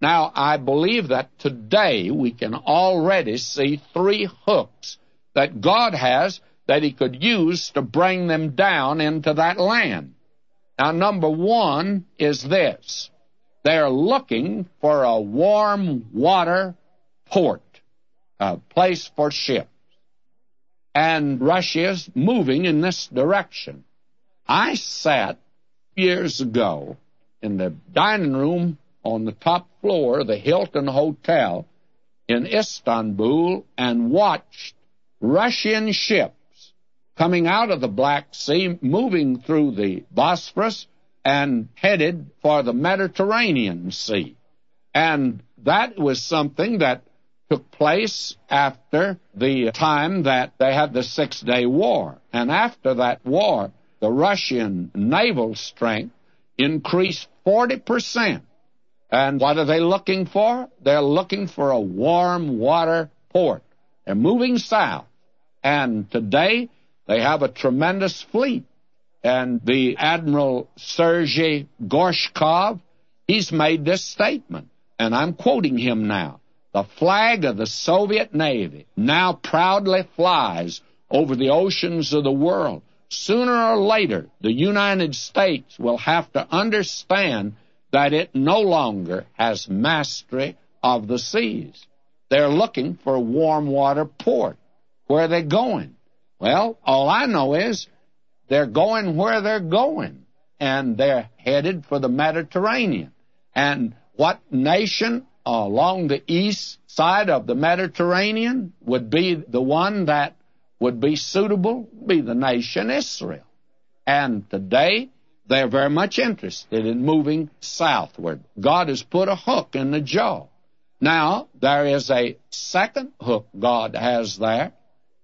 Now, I believe that today we can already see 3 hooks that God has that he could use to bring them down into that land. Now, number 1 is this. They're looking for a warm water port, a place for ships. And Russia's moving in this direction. I sat years ago in the dining room on the top floor of the Hilton Hotel in Istanbul and watched Russian ships coming out of the Black Sea, moving through the Bosphorus and headed for the Mediterranean Sea. And that was something that took place after the time that they had the Six-Day War. And after that war, the Russian naval strength increased 40%. And what are they looking for? They're looking for a warm water port. They're moving south. And today, they have a tremendous fleet. And the Admiral Sergei Gorshkov, he's made this statement, and I'm quoting him now. The flag of the Soviet Navy now proudly flies over the oceans of the world. Sooner or later, the United States will have to understand that it no longer has mastery of the seas. They're looking for a warm water port. Where are they going? Well, all I know is they're going where they're going, and they're headed for the Mediterranean. And what nation along the east side of the Mediterranean would be the one that would be suitable? Be the nation Israel. And today, they're very much interested in moving southward. God has put a hook in the jaw. Now, there is a second hook God has there,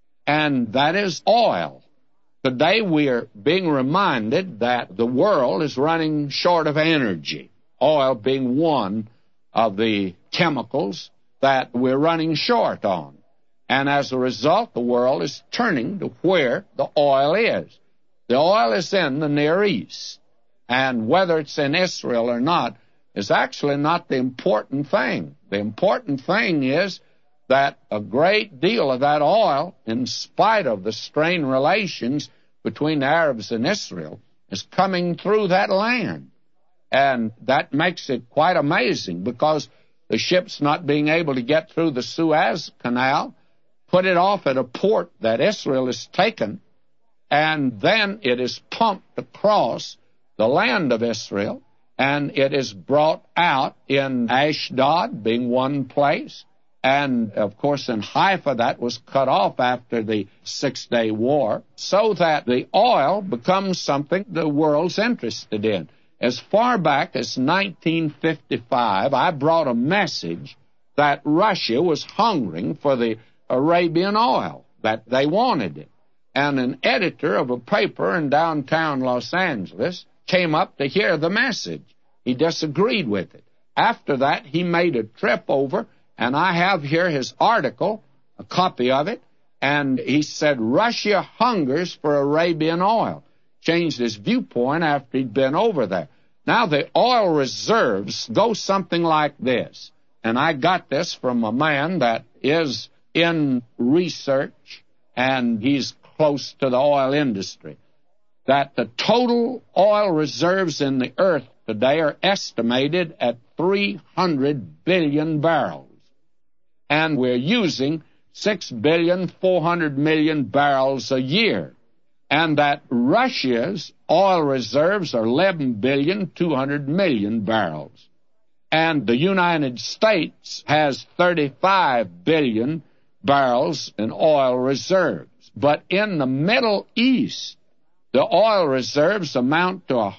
and that is oil. Today, we are being reminded that the world is running short of energy, oil being one of the chemicals that we're running short on. And as a result, the world is turning to where the oil is. The oil is in the Near East, and whether it's in Israel or not is actually not the important thing. The important thing is that a great deal of that oil, in spite of the strained relations between the Arabs and Israel, is coming through that land. And that makes it quite amazing, because the ships not being able to get through the Suez Canal put it off at a port that Israel has taken, and then it is pumped across the land of Israel, and it is brought out in Ashdod, being one place. And, of course, in Haifa, that was cut off after the Six-Day War, so that the oil becomes something the world's interested in. As far back as 1955, I brought a message that Russia was hungering for the Arabian oil, that they wanted it. And an editor of a paper in downtown Los Angeles came up to hear the message. He disagreed with it. After that, he made a trip over, and I have here his article, a copy of it, and he said Russia hungers for Arabian oil. Changed his viewpoint after he'd been over there. Now, the oil reserves go something like this, and I got this from a man that is in research, and he's close to the oil industry, that the total oil reserves in the earth today are estimated at 300 billion barrels. And we're using 6,400,000,000 barrels a year. And that Russia's oil reserves are 11,200,000,000 barrels. And the United States has 35 billion barrels in oil reserves. But in the Middle East, the oil reserves amount to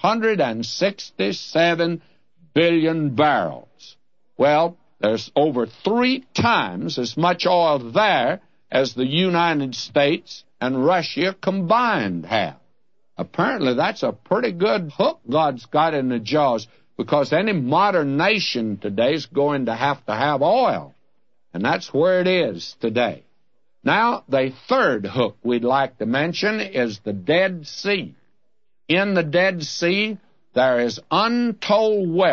167 billion barrels. Well, there's over 3 times as much oil there as the United States and Russia combined have. Apparently, that's a pretty good hook God's got in the jaws, because any modern nation today is going to have oil. And that's where it is today. Now, the third hook we'd like to mention is the Dead Sea. In the Dead Sea, there is untold wealth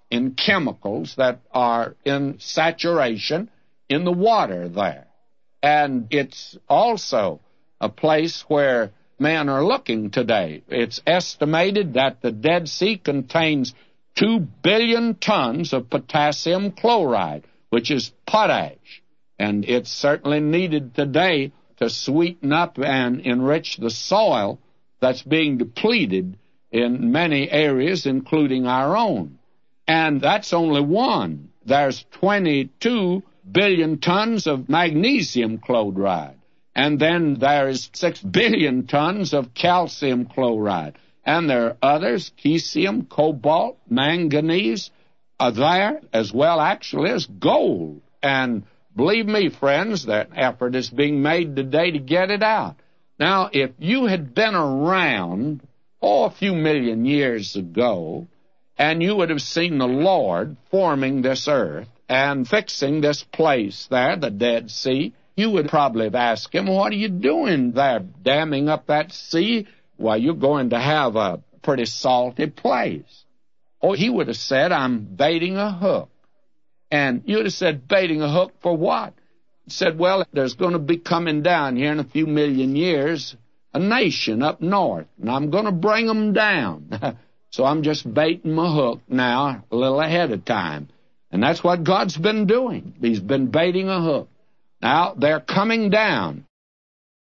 in chemicals that are in saturation in the water there. And it's also a place where men are looking today. It's estimated that the Dead Sea contains 2 billion tons of potassium chloride, which is potash. And it's certainly needed today to sweeten up and enrich the soil that's being depleted in many areas, including our own. And that's only one. There's 22 billion tons of magnesium chloride. And then there's 6 billion tons of calcium chloride. And there are others, caesium, cobalt, manganese, are there as well actually as gold. And believe me, friends, that effort is being made today to get it out. Now, if you had been around, a few million years ago, and you would have seen the Lord forming this earth and fixing this place there, the Dead Sea, you would probably have asked him, what are you doing there, damming up that sea? Well, you're going to have a pretty salty place. Or he would have said, I'm baiting a hook. And you would have said, baiting a hook for what? He said, well, there's going to be coming down here in a few million years a nation up north, and I'm going to bring them down. So I'm just baiting my hook now a little ahead of time. And that's what God's been doing. He's been baiting a hook. Now, they're coming down.